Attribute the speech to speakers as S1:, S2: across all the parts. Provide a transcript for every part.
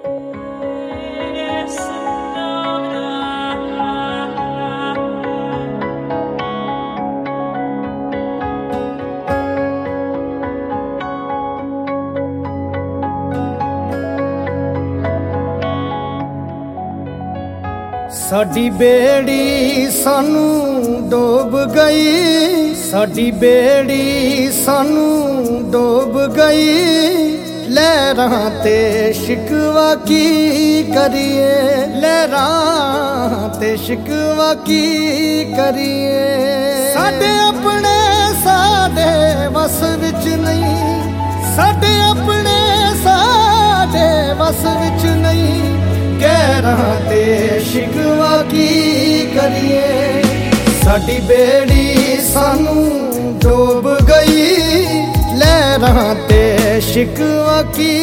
S1: साडी बेड़ी सानू डोब गई, साडी बेड़ी सानू डोब गई। लहरां ते शिकवा की करिए, लहरां ते शिकवा की करिए। साडे अपने साडे वस विच नहीं, साडे अपने साडे वस विच नहीं। गैरां ते शिकवा की करिए, साडी बेड़ी सानू डोब गई। लहरां ते शिकवा की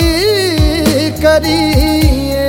S1: करिए।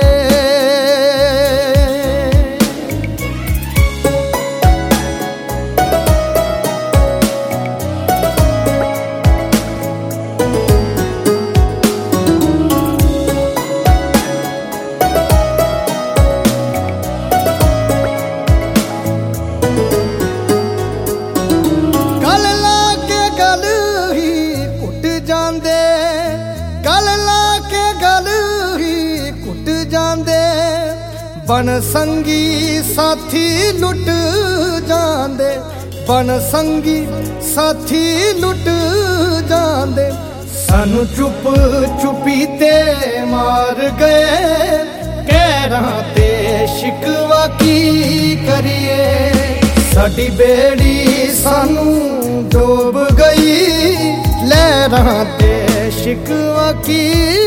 S1: गल ला के गल ही कुट जांदे, बन संगी साथी लुट जांदे, बन संगी साथी लुट जांदे। सानू चुप चुपीते मार गए, गैरां ते शिकवा की करिए। साडी बेड़ी सानू डोब गई, लहरां ते शिकवा की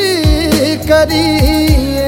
S1: करिए।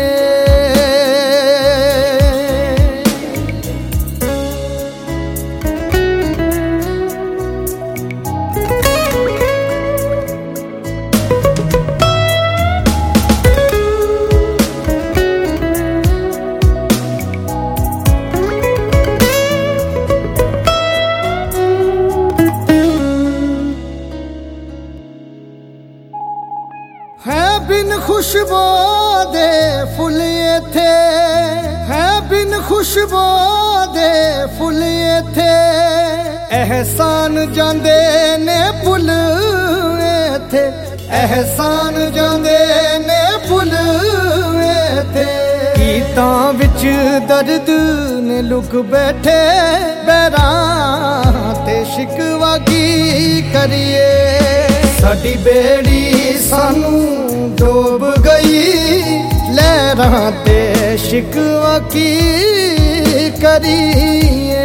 S1: है बिन खुशबू दे फुल इत्थे, है बिन खुशबू दे फुल इत्थे। एहसान जांदे ने पुल इत्थे, एहसान जांदे ने पुल इत्थे। गीतां विच दर्द ने लुक बैठे, बैरां ते शिकवा की करिए। साडी बेड़ी सानू डोब गई, लहरां ते शिकवा की करिए।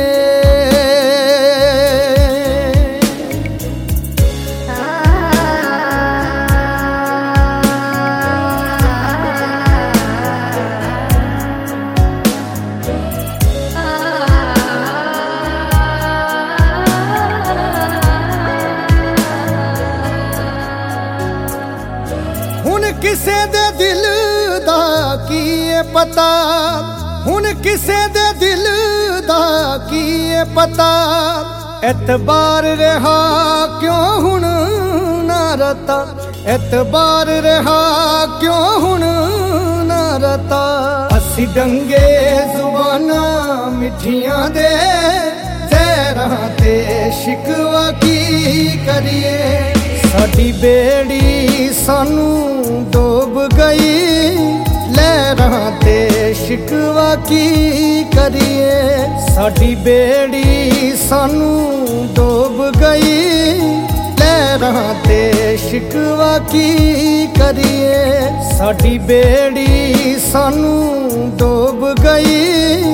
S1: हुण किसे दे दिल दा की पता, हुण किसे दे दिल दा की पता। एतबार रहा क्यों हुण ना रता, एतबार रहा क्यों हुण ना रता। असी डंगे जुबाना मिठियां दे, जहरां ते शिकवा की करिए। साडी बेड़ी सानू डोब गई, लहरां ते शिकवा की करिए। साडी बेड़ी सानू डोब गई, लहरां ते शिकवा की करिए। साडी बेड़ी सानू डोब गई,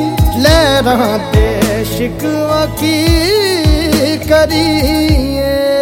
S1: लहरां ते शिकवा की करिए।